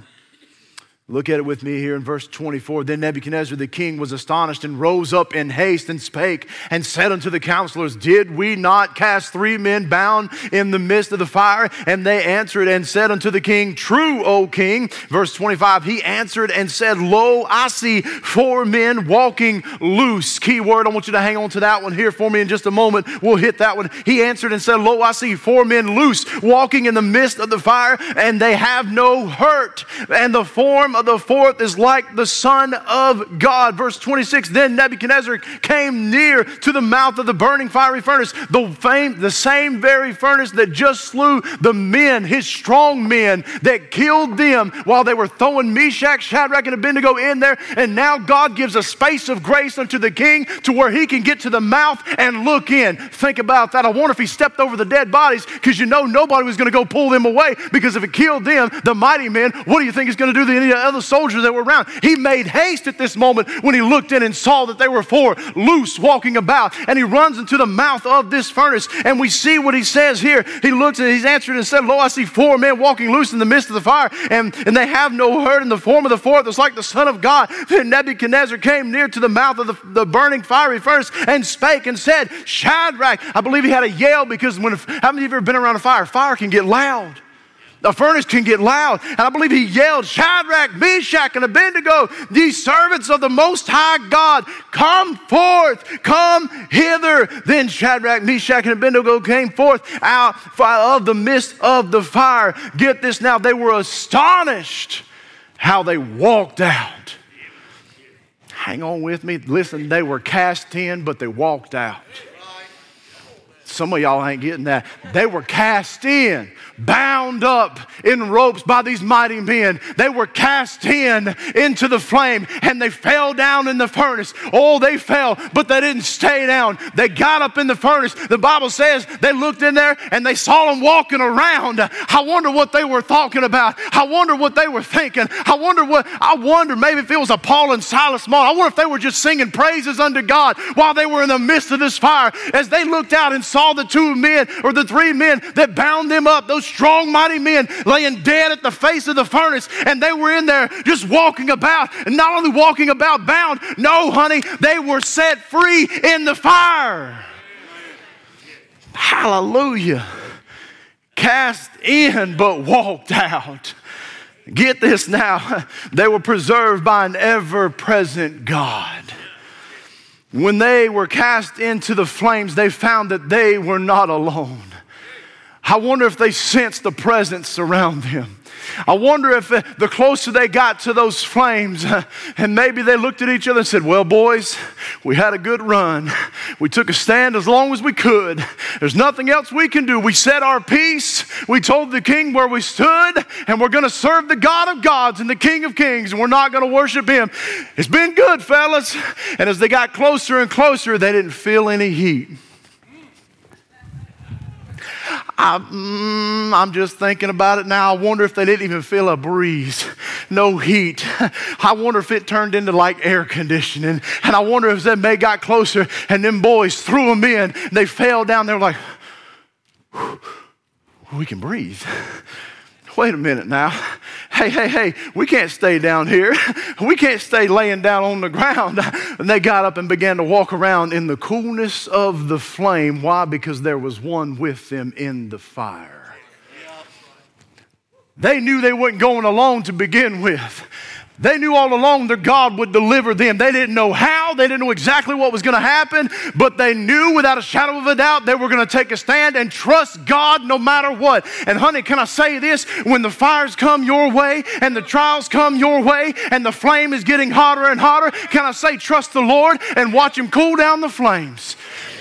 Look at it with me here in verse 24. Then Nebuchadnezzar the king was astonished and rose up in haste and spake and said unto the counselors, did we not cast 3 men bound in the midst of the fire? And they answered and said unto the king, true, O king. Verse 25, he answered and said, lo, I see 4 men walking loose. Key word, I want you to hang on to that one here for me in just a moment. We'll hit that one. He answered and said, lo, I see 4 men loose walking in the midst of the fire, and they have no hurt. And the form of the 4th is like the Son of God. Verse 26, then Nebuchadnezzar came near to the mouth of the burning fiery furnace, the same very furnace that just slew the men, his strong men, that killed them while they were throwing Meshach, Shadrach, and Abednego in there. And now God gives a space of grace unto the king to where he can get to the mouth and look in. Think about that. I wonder if he stepped over the dead bodies, because you know nobody was going to go pull them away, because if it killed them, the mighty men, what do you think he's going to do to any other soldiers that were around? He made haste at this moment when he looked in and saw that they were 4 loose walking about, and he runs into the mouth of this furnace, and we see what he says here. He looks and he's answered and said, lo, I see 4 men walking loose in the midst of the fire, and they have no hurt. In the form of the 4th is like the Son of God. Then Nebuchadnezzar came near to the mouth of the burning fiery furnace and spake and said, Shadrach. I believe he had a yell, because how many of you have ever been around a fire? Fire can get loud. The furnace can get loud. And I believe he yelled, Shadrach, Meshach, and Abednego, these servants of the Most High God, come forth, come hither. Then Shadrach, Meshach, and Abednego came forth out of the midst of the fire. Get this now, they were astonished how they walked out. Hang on with me. Listen, they were cast in, but they walked out. Some of y'all ain't getting that. They were cast in, bound up in ropes by these mighty men. They were cast into the flame, and they fell down in the furnace. Oh, they fell, but they didn't stay down. They got up in the furnace. The Bible says they looked in there and they saw them walking around. I wonder what they were talking about. I wonder what they were thinking. I wonder maybe if it was a Paul and Silas moment. I wonder if they were just singing praises unto God while they were in the midst of this fire. As they looked out and saw the 2 men or the 3 men that bound them up, those strong mighty men laying dead at the face of the furnace, and they were in there just walking about, and not only walking about bound, no honey, they were set free in the fire. Hallelujah. Cast in but walked out. Get this now, they were preserved by an ever-present God. When they were cast into the flames, they found that they were not alone. I wonder if they sensed the presence around them. I wonder if the closer they got to those flames, and maybe they looked at each other and said, well, boys, we had a good run. We took a stand as long as we could. There's nothing else we can do. We said our piece. We told the king where we stood, and we're going to serve the God of gods and the King of kings, and we're not going to worship him. It's been good, fellas. And as they got closer and closer, they didn't feel any heat. I'm just thinking about it now. I wonder if they didn't even feel a breeze, no heat. I wonder if it turned into like air conditioning. And I wonder if they got closer and them boys threw them in. And they fell down. They were like, we can breathe. Wait a minute now. Hey, we can't stay down here. We can't stay laying down on the ground. And they got up and began to walk around in the coolness of the flame. Why? Because there was one with them in the fire. They knew they weren't going alone to begin with. They knew all along their God would deliver them. They didn't know how. They didn't know exactly what was going to happen. But they knew without a shadow of a doubt they were going to take a stand and trust God no matter what. And honey, can I say this? When the fires come your way and the trials come your way and the flame is getting hotter and hotter, can I say trust the Lord and watch him cool down the flames?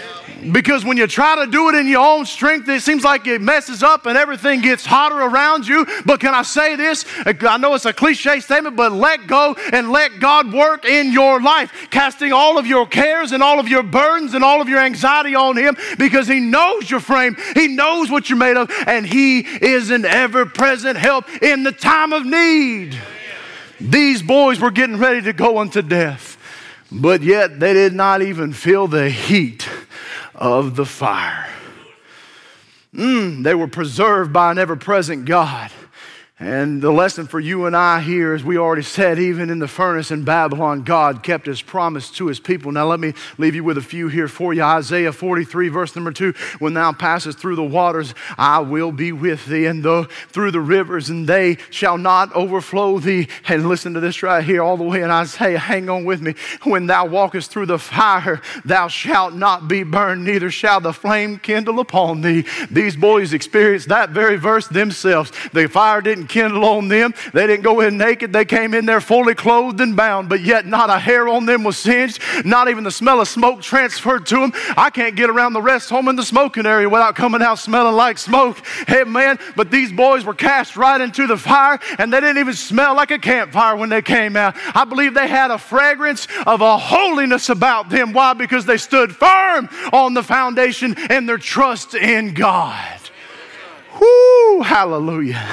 Because when you try to do it in your own strength, it seems like it messes up and everything gets hotter around you. But can I say this? I know it's a cliche statement, but let go and let God work in your life, casting all of your cares and all of your burdens and all of your anxiety on Him, because He knows your frame. He knows what you're made of, and He is an ever-present help in the time of need. These boys were getting ready to go unto death, but yet they did not even feel the heat of the fire. They were preserved by an ever-present God. And the lesson for you and I here, as we already said, even in the furnace in Babylon, God kept His promise to His people. Now let me leave you with a few here for you. Isaiah 43, verse number 2, when thou passest through the waters, I will be with thee, and through the rivers, and they shall not overflow thee. And listen to this right here, all the way in Isaiah, hang on with me. When thou walkest through the fire, thou shalt not be burned, neither shall the flame kindle upon thee. These boys experienced that very verse themselves. The fire didn't kindle on them. They didn't go in naked. They came in there fully clothed and bound, but yet not a hair on them was singed. Not even the smell of smoke transferred to them. I can't get around the rest home in the smoking area without coming out smelling like smoke. Hey, man, but these boys were cast right into the fire, and they didn't even smell like a campfire when they came out. I believe they had a fragrance of a holiness about them. Why? Because they stood firm on the foundation and their trust in God. Whoo, hallelujah.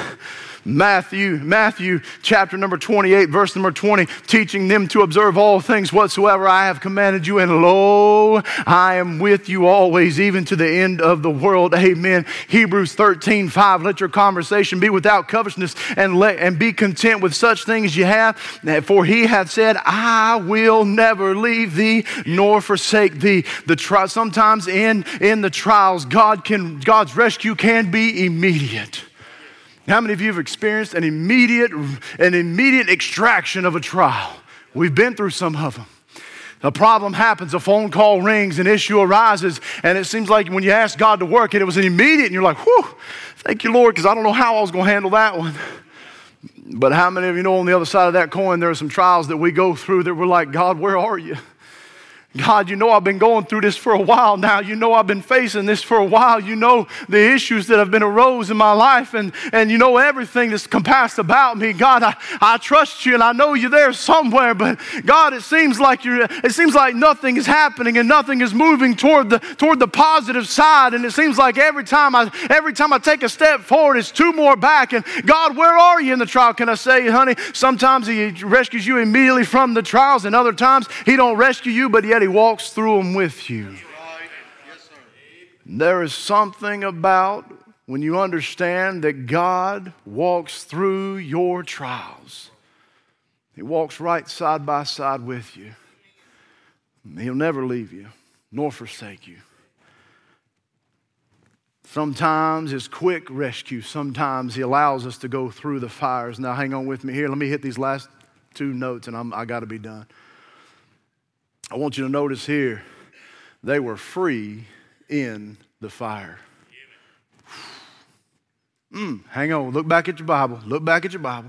Matthew chapter number 28, verse number 20, teaching them to observe all things whatsoever I have commanded you, and lo, I am with you always, even to the end of the world. Amen. Hebrews 13:5, let your conversation be without covetousness, and be content with such things as you have, for He hath said, I will never leave thee nor forsake thee. Sometimes in the trials, God's rescue can be immediate. How many of you have experienced an immediate extraction of a trial? We've been through some of them. A problem happens, a phone call rings, an issue arises, and it seems like when you ask God to work it, it was an immediate, and you're like, whew, thank you, Lord, because I don't know how I was going to handle that one. But how many of you know on the other side of that coin, there are some trials that we go through that we're like, God, where are you? God, you know I've been going through this for a while now. You know I've been facing this for a while. You know the issues that have been arose in my life, and you know everything that's compassed about me. God, I trust you, and I know you're there somewhere, but God, it seems like nothing is happening and nothing is moving toward the positive side. And it seems like every time I take a step forward, it's two more back. And God, where are you in the trial? Can I say, honey, sometimes He rescues you immediately from the trials, and other times He don't rescue you, but yet He walks through them with you. There is something about when you understand that God walks through your trials. He walks right side by side with you. He'll never leave you nor forsake you. Sometimes it's quick rescue. Sometimes He allows us to go through the fires. Now hang on with me here. Let me hit these last two notes and I got to be done. I want you to notice here, they were free in the fire. Hang on, look back at your Bible. Look back at your Bible.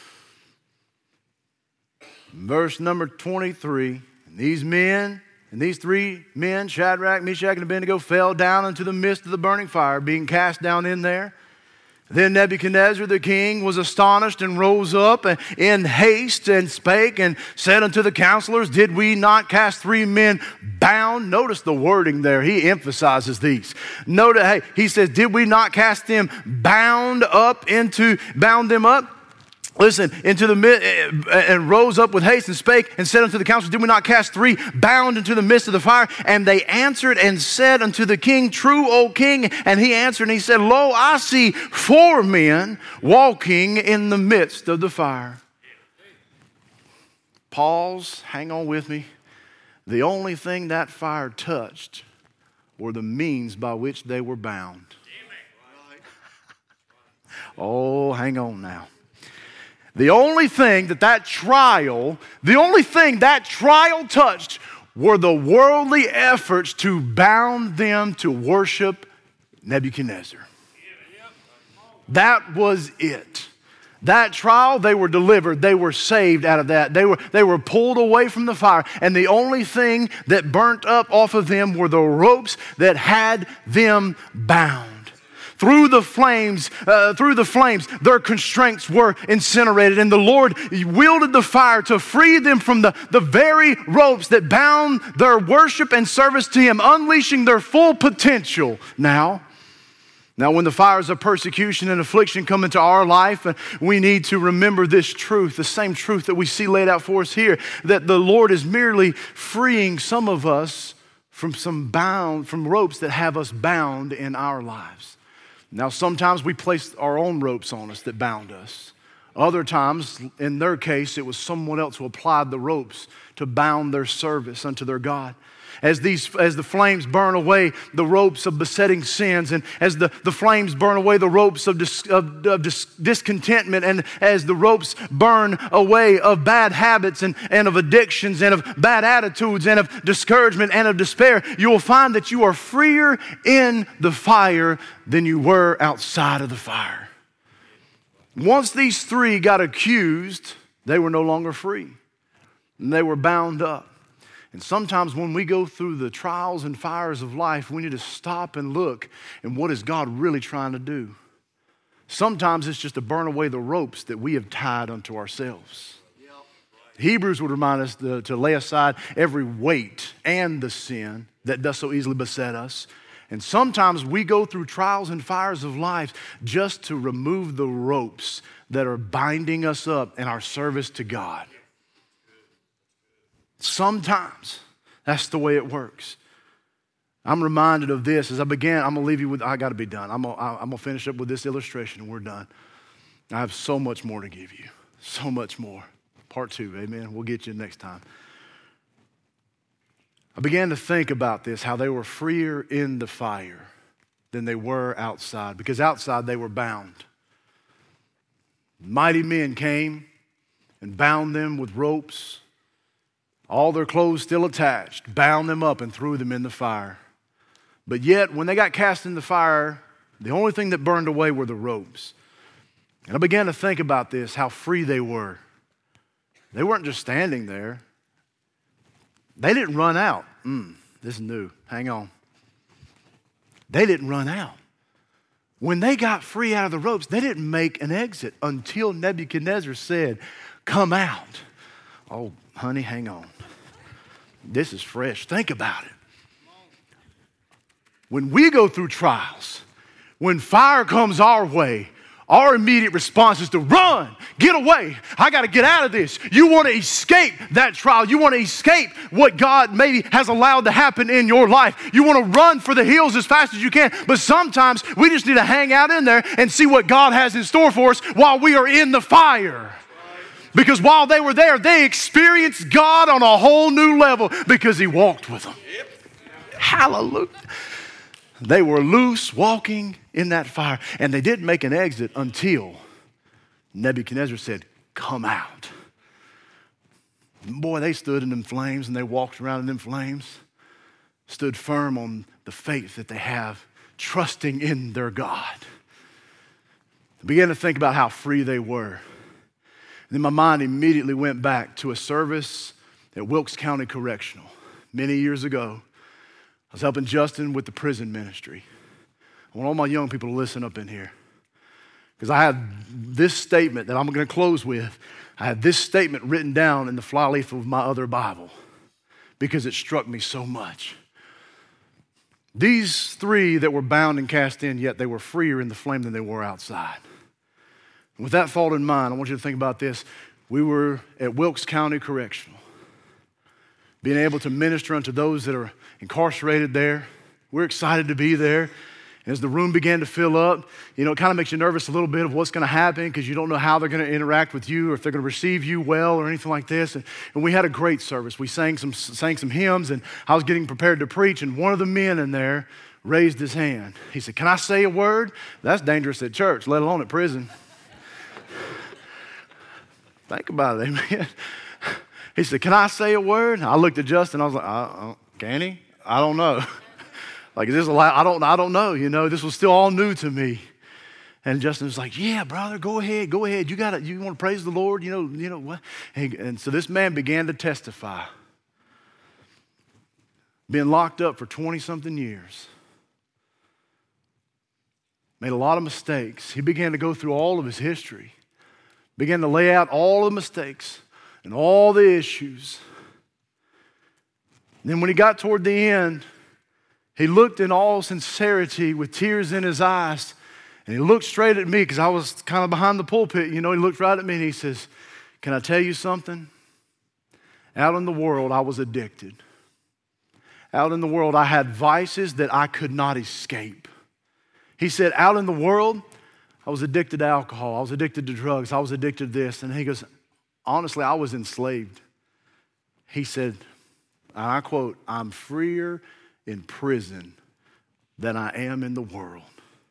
Verse number 23, these three men, Shadrach, Meshach, and Abednego, fell down into the midst of the burning fire, being cast down in there. Then Nebuchadnezzar the king was astonished and rose up in haste and spake and said unto the counselors, did we not cast three men bound? Notice the wording there. He emphasizes these. He says, did we not cast them bound them up? Listen, and rose up with haste and spake and said unto the council, did we not cast three bound into the midst of the fire? And they answered and said unto the king, true, O king. And he answered and he said, lo, I see four men walking in the midst of the fire. Pause, hang on with me. The only thing that fire touched were the means by which they were bound. Oh, hang on now. The only thing that trial touched were the worldly efforts to bound them to worship Nebuchadnezzar. That was it. That trial, they were delivered. They were saved out of that. They were pulled away from the fire. And the only thing that burnt up off of them were the ropes that had them bound. Through the flames, their constraints were incinerated. And the Lord wielded the fire to free them from the very ropes that bound their worship and service to Him, unleashing their full potential now. Now, when the fires of persecution and affliction come into our life, we need to remember this truth, the same truth that we see laid out for us here, that the Lord is merely freeing some of us from ropes that have us bound in our lives. Now, sometimes we place our own ropes on us that bound us. Other times, in their case, it was someone else who applied the ropes to bound their service unto their God. As the flames burn away the ropes of besetting sins, and as the flames burn away the ropes of discontentment, and as the ropes burn away of bad habits and of addictions and of bad attitudes and of discouragement and of despair, you will find that you are freer in the fire than you were outside of the fire. Once these three got accused, they were no longer free, and they were bound up. And sometimes when we go through the trials and fires of life, we need to stop and look and what is God really trying to do. Sometimes it's just to burn away the ropes that we have tied unto ourselves. Hebrews would remind us to lay aside every weight and the sin that does so easily beset us. And sometimes we go through trials and fires of life just to remove the ropes that are binding us up in our service to God. Sometimes that's the way it works. I'm reminded of this as I began. I'm going to leave you with, I got to be done. I'm going to finish up with this illustration and we're done. I have so much more to give you. So much more. Part 2, amen. We'll get you next time. I began to think about this, how they were freer in the fire than they were outside, because outside they were bound. Mighty men came and bound them with ropes, all their clothes still attached, bound them up and threw them in the fire. But yet, when they got cast in the fire, the only thing that burned away were the ropes. And I began to think about this, how free they were. They weren't just standing there. They didn't run out. This is new. Hang on. They didn't run out. When they got free out of the ropes, they didn't make an exit until Nebuchadnezzar said, "Come out." Oh, honey, hang on. This is fresh. Think about it. When we go through trials, when fire comes our way, our immediate response is to run, get away. I got to get out of this. You want to escape that trial. You want to escape what God maybe has allowed to happen in your life. You want to run for the hills as fast as you can. But sometimes we just need to hang out in there and see what God has in store for us while we are in the fire. Because while they were there, they experienced God on a whole new level because He walked with them. Yep. Hallelujah. They were loose, walking in that fire. And they didn't make an exit until Nebuchadnezzar said, "Come out." Boy, they stood in them flames and they walked around in them flames, stood firm on the faith that they have, trusting in their God. I began to think about how free they were. Then my mind immediately went back to a service at Wilkes County Correctional. Many years ago, I was helping Justin with the prison ministry. I want all my young people to listen up in here, because I have this statement that I'm going to close with. I had this statement written down in the flyleaf of my other Bible because it struck me so much. These three that were bound and cast in, yet they were freer in the flame than they were outside. With that thought in mind, I want you to think about this. We were at Wilkes County Correctional, being able to minister unto those that are incarcerated there. We're excited to be there. As the room began to fill up, it kind of makes you nervous a little bit of what's going to happen, because you don't know how they're going to interact with you or if they're going to receive you well or anything like this. And we had a great service. We sang some hymns, and I was getting prepared to preach, and one of the men in there raised his hand. He said, "Can I say a word?" That's dangerous at church, let alone at prison. Think about it, amen. He said, "Can I say a word?" I looked at Justin. I was like, "Can he? I don't know." Like, is this a lie? I don't know. This was still all new to me. And Justin was like, yeah, brother, go ahead. You want to praise the Lord? You know what? And so this man began to testify. Being locked up for 20-something years. Made a lot of mistakes. He began to go through all of his history. Began to lay out all the mistakes and all the issues. And then when he got toward the end, he looked in all sincerity with tears in his eyes. And he looked straight at me because I was kind of behind the pulpit. He looked right at me and he says, can I tell you something? Out in the world, I was addicted. Out in the world, I had vices that I could not escape. He said, out in the world, I was addicted to alcohol. I was addicted to drugs. I was addicted to this. And he goes, honestly, I was enslaved. He said, and I quote, I'm freer in prison than I am in the world.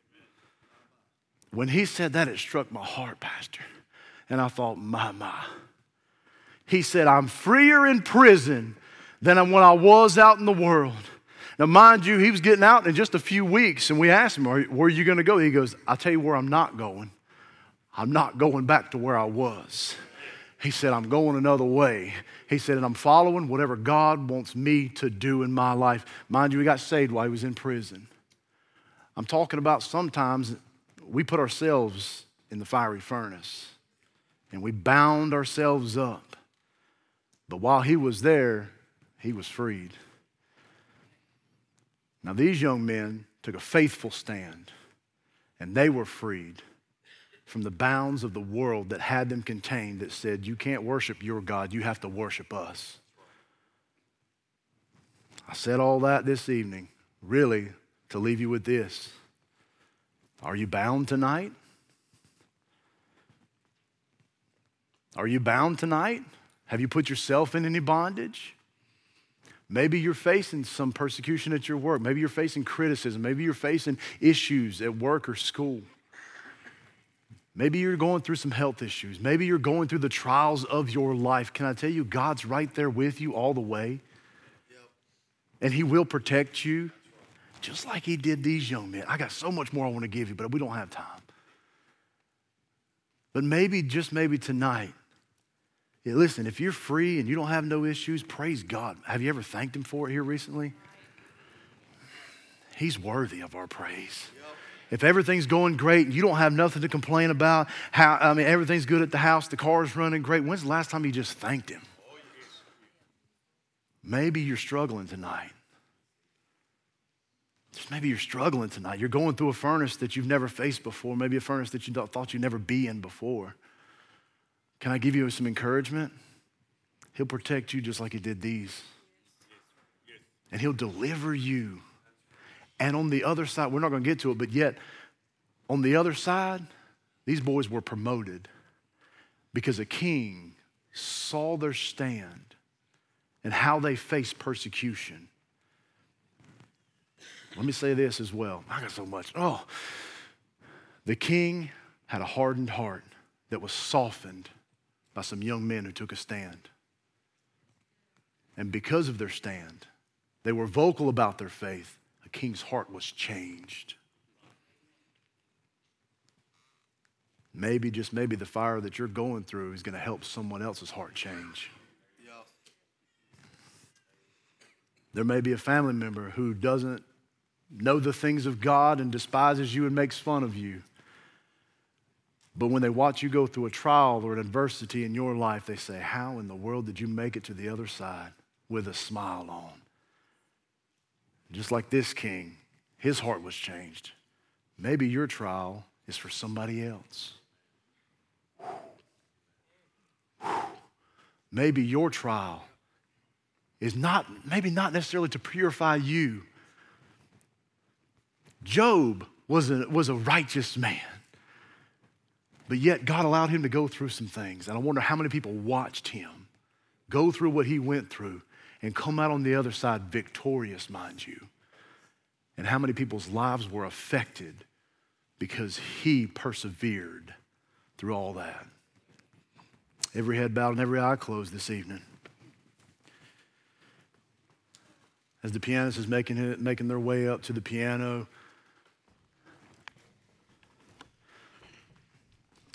When he said that, it struck my heart, Pastor. And I thought, my. He said, I'm freer in prison than when I was out in the world. Now, mind you, he was getting out in just a few weeks, and we asked him, where are you going to go? He goes, I'll tell you where I'm not going. I'm not going back to where I was. He said, I'm going another way. He said, and I'm following whatever God wants me to do in my life. Mind you, he got saved while he was in prison. I'm talking about sometimes we put ourselves in the fiery furnace, and we bound ourselves up. But while he was there, he was freed. Now, these young men took a faithful stand, and they were freed from the bounds of the world that had them contained, that said, you can't worship your God, you have to worship us. I said all that this evening, really, to leave you with this. Are you bound tonight? Are you bound tonight? Have you put yourself in any bondage? Maybe you're facing some persecution at your work. Maybe you're facing criticism. Maybe you're facing issues at work or school. Maybe you're going through some health issues. Maybe you're going through the trials of your life. Can I tell you, God's right there with you all the way. Yep. And he will protect you just like he did these young men. I got so much more I want to give you, but we don't have time. But maybe, just maybe tonight, listen, if you're free and you don't have no issues, praise God. Have you ever thanked him for it here recently? He's worthy of our praise. Yep. If everything's going great and you don't have nothing to complain about, everything's good at the house, the car's running great, when's the last time you just thanked him? Maybe you're struggling tonight. Maybe you're struggling tonight. You're going through a furnace that you've never faced before, maybe a furnace that you thought you'd never be in before. Can I give you some encouragement? He'll protect you just like he did these. And he'll deliver you. And on the other side, we're not going to get to it, but yet on the other side, these boys were promoted because a king saw their stand and how they faced persecution. Let me say this as well. I got so much. The king had a hardened heart that was softened by some young men who took a stand. And because of their stand, they were vocal about their faith. A king's heart was changed. Maybe, just maybe, the fire that you're going through is going to help someone else's heart change. Yeah. There may be a family member who doesn't know the things of God and despises you and makes fun of you. But when they watch you go through a trial or an adversity in your life, they say, how in the world did you make it to the other side with a smile on? Just like this king, his heart was changed. Maybe your trial is for somebody else. Maybe your trial is not necessarily to purify you. Job was a righteous man. But yet God allowed him to go through some things. And I wonder how many people watched him go through what he went through and come out on the other side victorious, mind you. And how many people's lives were affected because he persevered through all that. Every head bowed and every eye closed this evening. As the pianist is making their way up to the piano,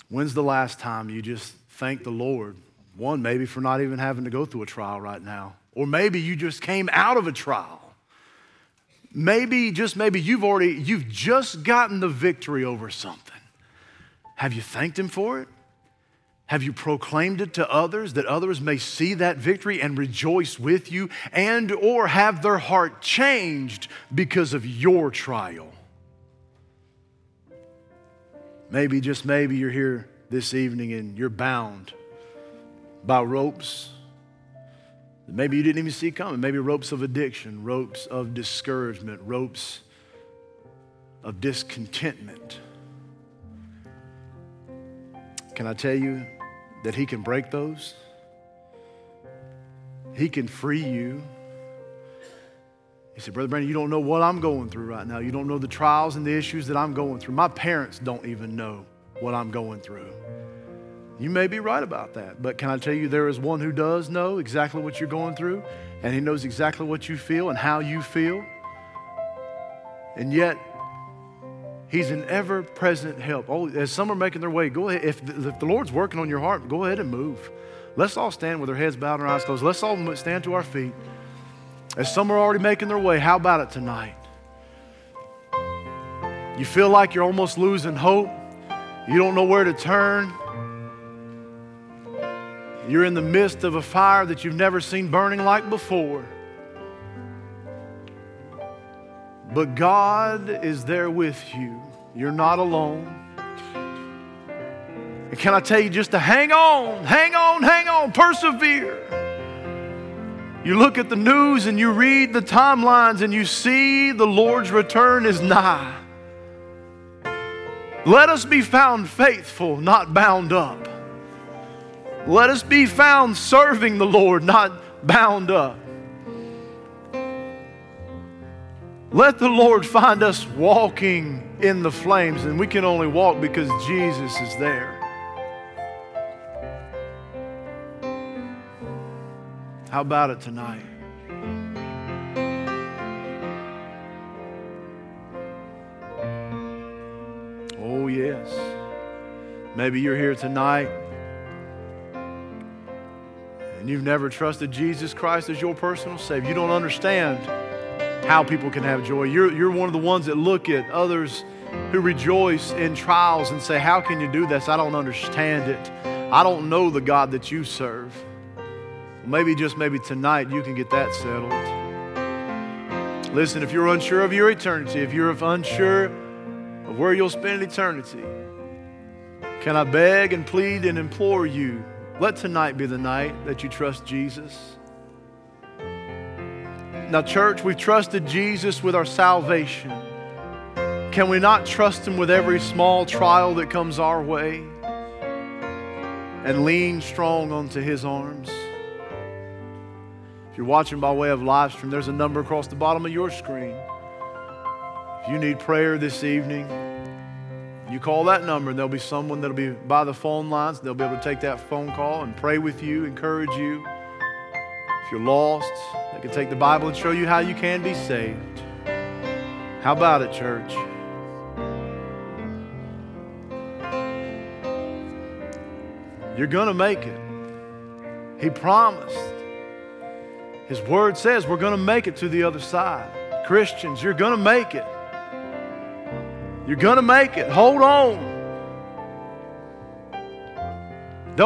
When's the last time you just thanked the Lord? One, maybe for not even having to go through a trial right now. Or maybe you just came out of a trial. Maybe, just maybe, you've just gotten the victory over something. Have you thanked Him for it? Have you proclaimed it to others that others may see that victory and rejoice with you, and or have their heart changed because of your trial? Maybe, just maybe, you're here this evening and you're bound by ropes that maybe you didn't even see coming. Maybe ropes of addiction, ropes of discouragement, ropes of discontentment. Can I tell you that He can break those? He can free you. He said, Brother Brandon, you don't know what I'm going through right now. You don't know the trials and the issues that I'm going through. My parents don't even know what I'm going through. You may be right about that, but can I tell you there is one who does know exactly what you're going through, and He knows exactly what you feel and how you feel. And yet, He's an ever-present help. Oh, as some are making their way, go ahead. If the Lord's working on your heart, go ahead and move. Let's all stand with our heads bowed and our eyes closed. Let's all stand to our feet. As some are already making their way, how about it tonight? You feel like you're almost losing hope. You don't know where to turn. You're in the midst of a fire that you've never seen burning like before. But God is there with you. You're not alone. And can I tell you just to hang on, hang on, hang on, persevere. You look at the news and you read the timelines and you see the Lord's return is nigh. Let us be found faithful, not bound up. Let us be found serving the Lord, not bound up. Let the Lord find us walking in the flames, and we can only walk because Jesus is there. How about it tonight? Oh, yes. Maybe you're here tonight and you've never trusted Jesus Christ as your personal Savior. You don't understand how people can have joy. You're one of the ones that look at others who rejoice in trials and say, how can you do this? I don't understand it. I don't know the God that you serve. Maybe, just maybe tonight you can get that settled. Listen, if you're unsure of your eternity, if you're unsure of where you'll spend eternity, can I beg and plead and implore you, let tonight be the night that you trust Jesus. Now, church, we've trusted Jesus with our salvation. Can we not trust Him with every small trial that comes our way and lean strong onto His arms? If you're watching by way of live stream, there's a number across the bottom of your screen. If you need prayer this evening, you call that number and there'll be someone that'll be by the phone lines. They'll be able to take that phone call and pray with you, encourage you. If you're lost, they can take the Bible and show you how you can be saved. How about it, church? You're going to make it. He promised. His word says we're going to make it to the other side. Christians, you're going to make it. You're going to make it. Hold on.